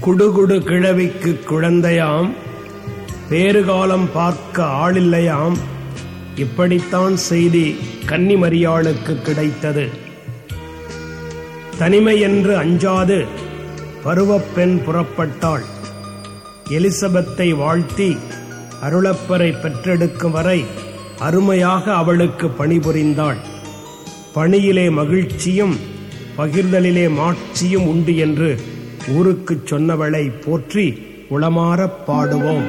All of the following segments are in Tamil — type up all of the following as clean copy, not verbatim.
குடுகுடு கிழவிக்கு குழந்தையாம், பேறுகாலம் பார்க்க ஆளில்லையாம். இப்படித்தான் செய்தி கன்னிமரியாளுக்கு கிடைத்தது. தனிமை என்று அஞ்சாது பருவப்பெண் புறப்பட்டாள். எலிசபெத்தை வாழ்த்தி அருளப்பரை பெற்றெடுக்கும் வரை அருமையாக அவளுக்கு பணிபுரிந்தாள். பணியிலே மகிழ்ச்சியும் பகிர்தலிலே மாட்சியும் உண்டு என்று ஊருக்குச் சொன்னவளை போற்றி உளமாறப் பாடுவோம்.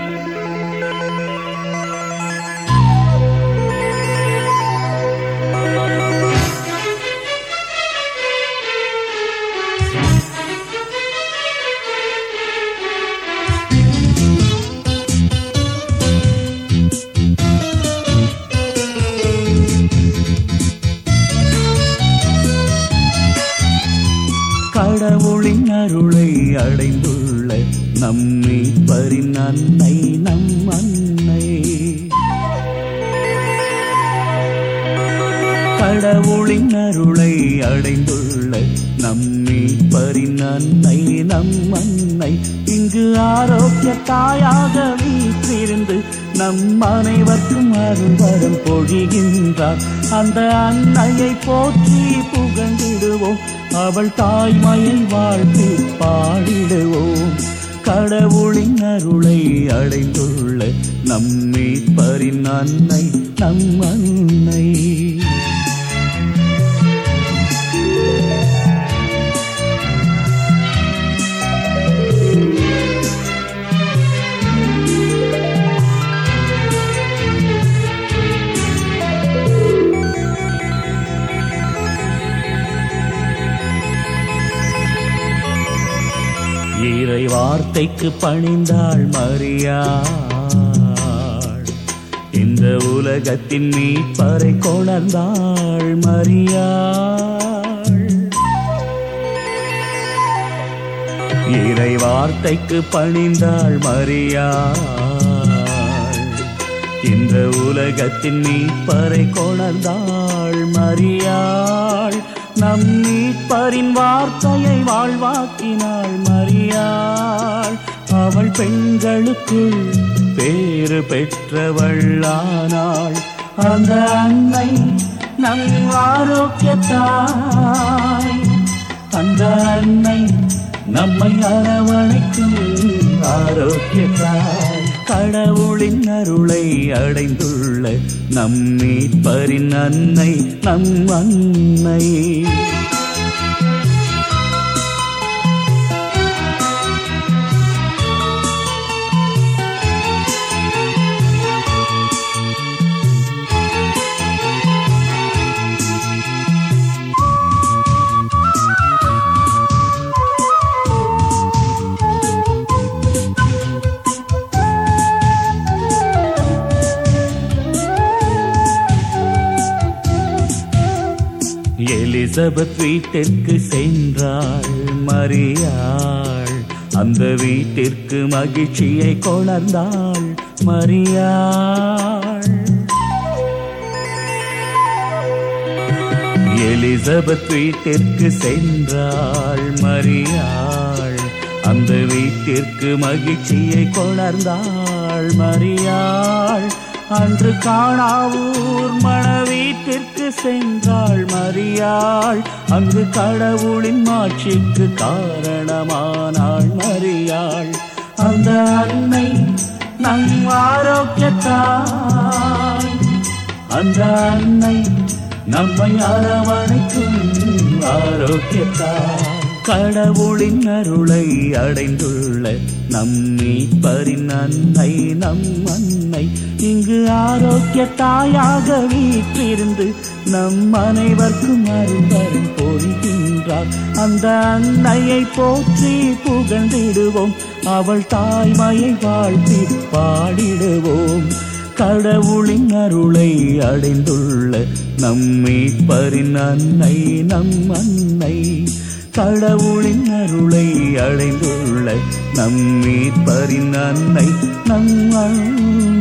கடவுளின் அருளை அடைந்துள்ள நம்மை பரின் அன்னை நம் அன்னை. கடவுளின் அருளை அடைந்துள்ள நம்மை பரின் அன்னை நம் அன்னை. இங்கு ஆரோக்கிய தாயாக வீற்றிருந்து நம் அனைவருக்கும் அருள்வரம் பொழிகின்றார். அந்த அன்னையை போற்றி புகழ்ந்திடுவோம், அவள் தாய்மையை வாழ்த்து பாடிடுவோம். கடவுளின் அருளை அடைந்துள்ள நம்மை பரின் அன்னை நம் அன்னை. இறை வார்த்தைக்கு பணிந்தாள் மரியாள், இந்த உலகத்தின் மீட்பரை கொணர்ந்தாள் மரியாள். இறை வார்த்தைக்கு பணிந்தாள் மரியாள், இந்த உலகத்தின் மீட்பரை கொணர்ந்தாள் மரியாள். நம் மீட்பரின் வார்த்தையை வாழ்வாக்கினாள் மரியாள். அவள் பெண்களுக்குள் பேறு பெற்றவளானாள். அந்த அன்னை நம் ஆரோக்கியத்தாய், அந்த அன்னை நம்மை அரவணைக்கும் ஆரோக்கியத்தாய். கடவுளின் அருளை அடைந்துள்ள நம் மீட்பரின் அன்னை நம் அன்னை. எலிசபெத் வீட்டிற்கு சென்றாள் மரியாள், அந்த வீட்டிற்கு மகிழ்ச்சியை கொணர்ந்தாள் மரியாள். எலிசபெத் வீட்டிற்கு சென்றாள் மரியாள், அந்த வீட்டிற்கு மகிழ்ச்சியை கொணர்ந்தாள் மரியாள். அன்று காணாவூர் மண வீட்டிற்கு சென்றாள் மரியாள், அங்கு கடவுளின் மாட்சிக்கு காரணமானாள் மரியாள். அந்த அன்னை நம் ஆரோக்கியத்தாய், அந்த அன்னை நம்மை அரவணைக்கும் ஆரோக்கியத்தாய். கடவுளின் அருளை அடைந்துள்ள நம் மீட்பரின் அன்னை நம் அன்னை. இங்கு ஆரோக்கிய தாயாக வீற்றிருந்து நம் அனைவருக்கும் அருள்வரம் பொழிகின்றார். அந்த அன்னையை போற்றி புகழ்ந்திடுவோம், அவள் தாய்மையை வாழ்த்தி பாடிடுவோம். கடவுளின் அருளை அடைந்துள்ள நம் மீட்பரின் அன்னை நம் அன்னை. கடவுளின் அருளை அடைந்துள்ள நம் மீட்பரின் அன்னை நம் அன்னை.